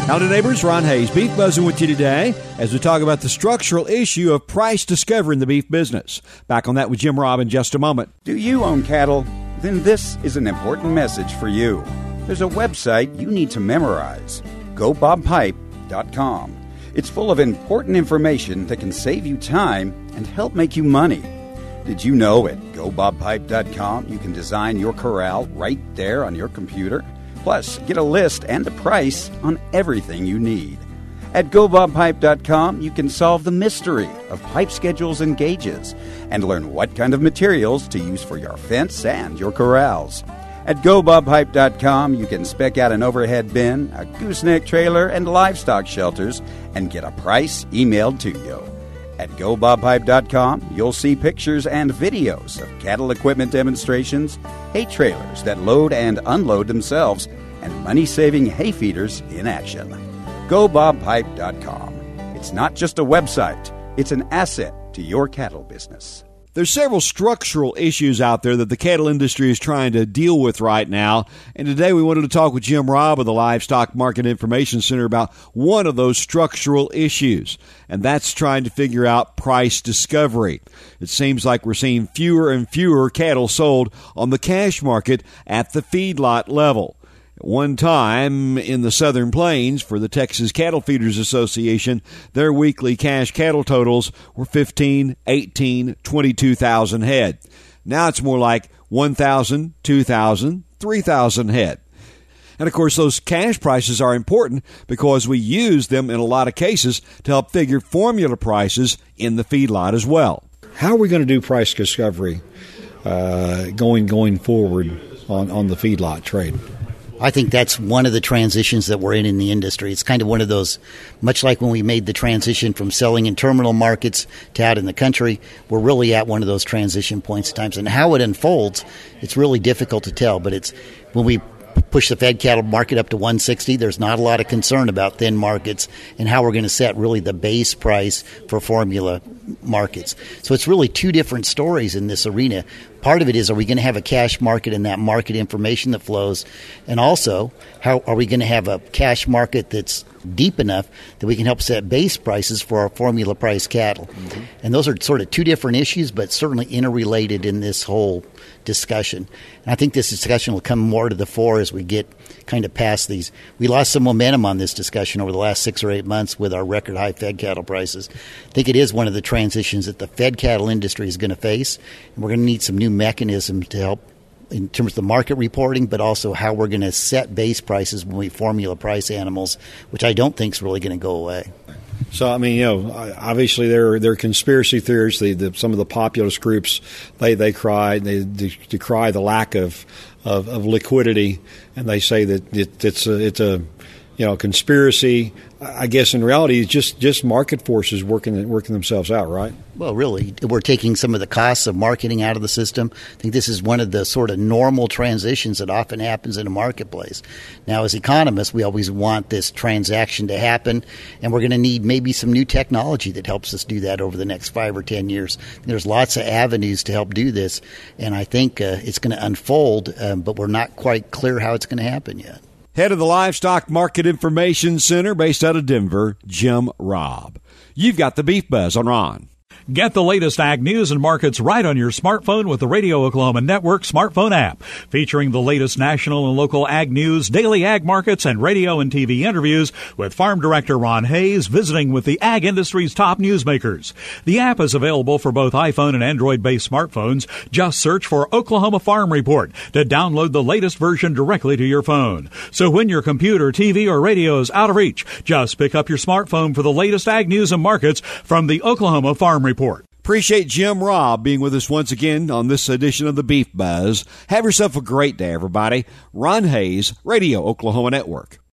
Howdy, neighbors. Ron Hayes, Beef Buzzing with you today as we talk about the structural issue of price discovery in the beef business. Back on that with Jim Robb in just a moment. Do you own cattle? Then this is an important message for you. There's a website you need to memorize, GoBobPipe.com. It's full of important information that can save you time and help make you money. Did you know at GoBobPipe.com you can design your corral right there on your computer? Plus, get a list and a price on everything you need. At GoBobPipe.com, you can solve the mystery of pipe schedules and gauges and learn what kind of materials to use for your fence and your corrals. At GoBobPipe.com, you can spec out an overhead bin, a gooseneck trailer, and livestock shelters and get a price emailed to you. At GoBobPipe.com, you'll see pictures and videos of cattle equipment demonstrations, hay trailers that load and unload themselves, and money-saving hay feeders in action. GoBobPipe.com. It's not just a website, it's an asset to your cattle business. There's several structural issues out there that the cattle industry is trying to deal with right now. And today we wanted to talk with Jim Robb of the Livestock Market Information Center about one of those structural issues. And that's trying to figure out price discovery. It seems like we're seeing fewer and fewer cattle sold on the cash market at the feedlot level. At one time in the Southern Plains for the Texas Cattle Feeders Association, their weekly cash cattle totals were 15, 18, 22,000 head. Now it's more like 1,000, 2,000, 3,000 head. And of course, those cash prices are important because we use them in a lot of cases to help figure formula prices in the feedlot as well. How are we going to do price discovery going forward on the feedlot trade? I think that's one of the transitions that we're in the industry. It's kind of one of those, much like when we made the transition from selling in terminal markets to out in the country, we're really at one of those transition points at times. And how it unfolds, it's really difficult to tell. But it's when we push the fed cattle market up to 160, there's not a lot of concern about thin markets and how we're going to set really the base price for formula markets. So it's really two different stories in this arena. Part of it is, are we going to have a cash market and that market information that flows? And also, how are we going to have a cash market that's deep enough that we can help set base prices for our formula price cattle? Mm-hmm. And those are sort of two different issues, but certainly interrelated in this whole discussion. And I think this discussion will come more to the fore as we get kind of past these. We lost some momentum on this discussion over the last 6 or 8 months with our record high fed cattle prices. I think it is one of the transitions that the fed cattle industry is going to face, and we're going to need some new mechanisms to help in terms of the market reporting, but also how we're going to set base prices when we formula price animals, which I don't think is really going to go away. So, I mean, obviously there are conspiracy theories. Some of the populist groups, they decry the lack of liquidity, and they say that it's a conspiracy. I guess in reality, it's just market forces working themselves out, right? Well, really, we're taking some of the costs of marketing out of the system. I think this is one of the sort of normal transitions that often happens in a marketplace. Now, as economists, we always want this transaction to happen, and we're going to need maybe some new technology that helps us do that over the next 5 or 10 years. There's lots of avenues to help do this, and I think it's going to unfold, but we're not quite clear how it's going to happen yet. Head of the Livestock Market Information Center based out of Denver, Jim Robb. You've got the Beef Buzz on Ron. Get the latest ag news and markets right on your smartphone with the Radio Oklahoma Network smartphone app. Featuring the latest national and local ag news, daily ag markets, and radio and TV interviews with Farm Director Ron Hayes visiting with the ag industry's top newsmakers. The app is available for both iPhone and Android-based smartphones. Just search for Oklahoma Farm Report to download the latest version directly to your phone. So when your computer, TV, or radio is out of reach, just pick up your smartphone for the latest ag news and markets from the Oklahoma Farm Report. Appreciate Jim Robb being with us once again on this edition of the Beef Buzz. Have yourself a great day, everybody. Ron Hayes, Radio Oklahoma Network.